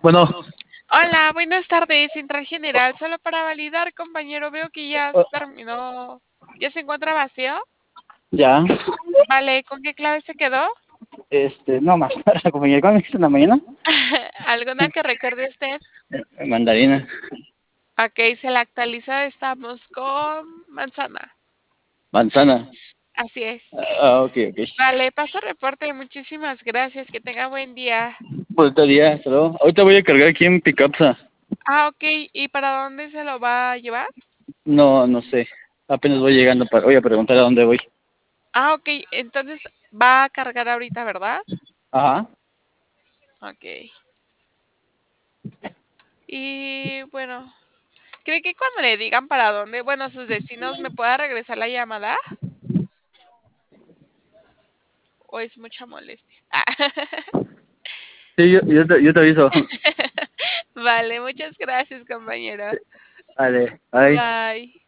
Bueno, Hola, buenas tardes, Central General. Solo para validar, compañero, veo que ya terminó. ¿Ya se encuentra vacío? ya, Vale, ¿con qué clave se quedó? no más para compañero. ¿Cuándo me dijiste en la mañana? ¿Alguna que recuerde usted? Mandarina, Ok, se la actualiza, estamos con manzana. manzana. Así es. Ok, ok. Vale, paso reporte. Muchísimas gracias. Que tenga buen día. Bonito día, hasta luego. Ahorita voy a cargar aquí en Picapsa. Ok. ¿Y para dónde se lo va a llevar? No, no sé. Apenas voy llegando voy a preguntar a dónde voy. Ok. Entonces va a cargar ahorita, ¿verdad? Ajá. Ok. Y bueno, ¿cree que cuando le digan para dónde, bueno, sus destinos, me pueda regresar la llamada? ¿O es mucha molestia? Sí, yo te aviso. Vale, muchas gracias, compañero. Vale, bye. Bye.